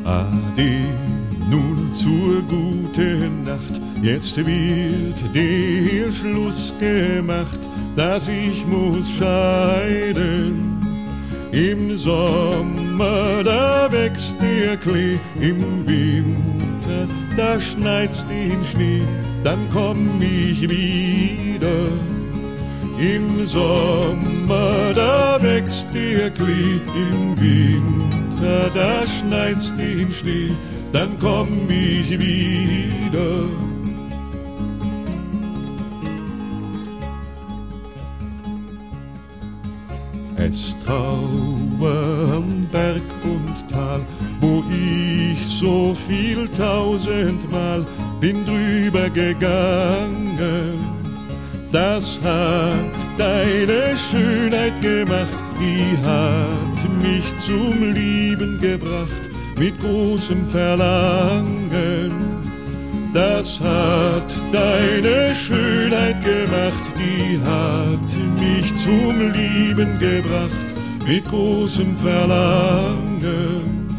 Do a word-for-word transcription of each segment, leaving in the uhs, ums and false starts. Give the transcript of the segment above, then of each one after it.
Ade, nun zur guten Nacht, jetzt wird der Schluss gemacht, dass ich muss scheiden. Im Sommer, da wächst der Klee, im Winter, da schneit's den Schnee, dann komm ich wieder. Im Sommer, da wächst der Klee, im Winter, da schneit's den Schnee, dann komm ich wieder. Es trauer am Berg und Tal, wo ich so viel tausendmal bin drüber gegangen. Das hat deine Schönheit gemacht, die hat mich zum Lieben gebracht, mit großem Verlangen. Das hat deine Schönheit gemacht, die hat mich zum Lieben gebracht, mit großem Verlangen.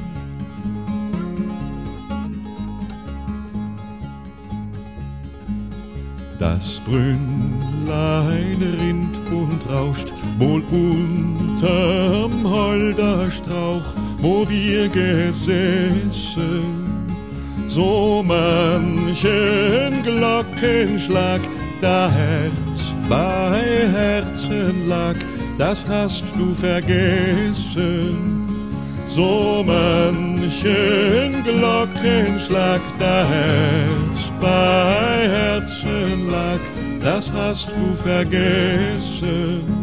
Das Brünnlein rinnt und rauscht, wohl unterm Holderstrauch, wo wir gesessen. So manchen Glockenschlag, da Herz bei Herzen lag, das hast du vergessen. So manchen Glockenschlag, da Herz bei Herzen lag, das hast du vergessen.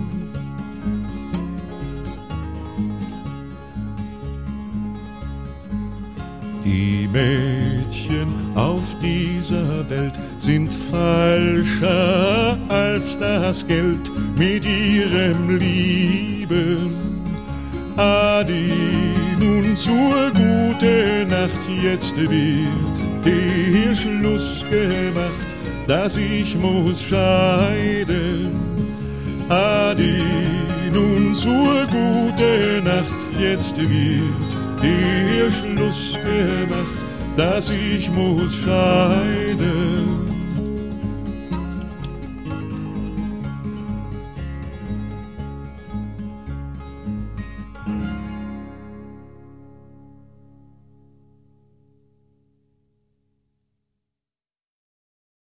Die Mädchen auf dieser Welt sind falscher als das Geld mit ihrem Lieben. Adi, nun zur guten Nacht, jetzt wird der Schluss gemacht, dass ich muss scheiden. Adi, nun zur guten Nacht, jetzt wird der Schluss gemacht, dass ich muss scheiden.